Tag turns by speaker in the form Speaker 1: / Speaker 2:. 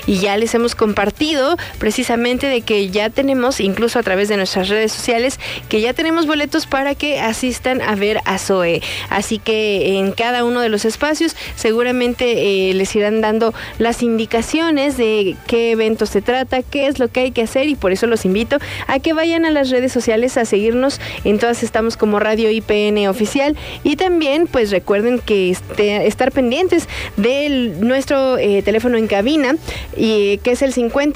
Speaker 1: y ya les hemos compartido precisamente de que ya tenemos, incluso a través de nuestras redes sociales, que ya tenemos boletos para que asistan a ver a Zoé. Así que en cada uno de los espacios seguramente les irán dando las indicaciones de qué evento se trata, qué es lo que hay que hacer, y por eso los invito a que vayan a las redes sociales a seguirnos. En todas estamos como Radio IPN Oficial, y también pues recuerden que estar pendientes de nuestro teléfono en cabina, y que es el 50